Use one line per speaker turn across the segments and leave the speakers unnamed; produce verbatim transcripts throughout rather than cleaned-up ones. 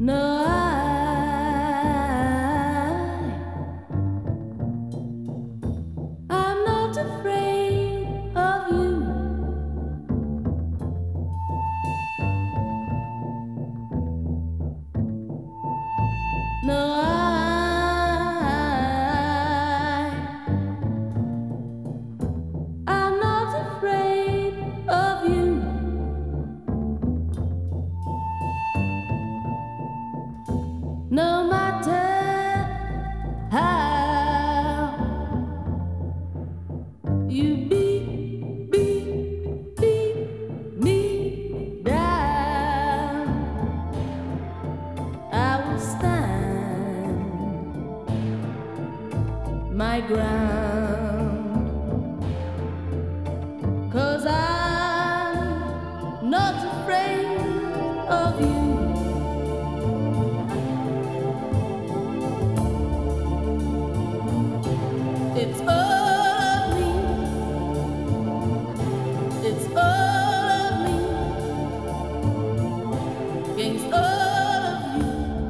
No, I, I'm not afraid of you. No, I, I'm not afraid of you. No matter how you beat, beat, beat me down, I will stand my ground. 'Cause I'm not afraid of you. It's all of me. It's all of me against all of you.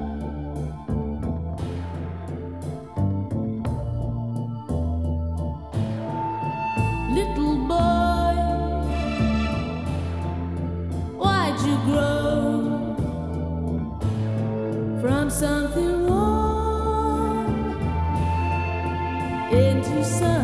Little boy, why'd you grow from something warm into sun?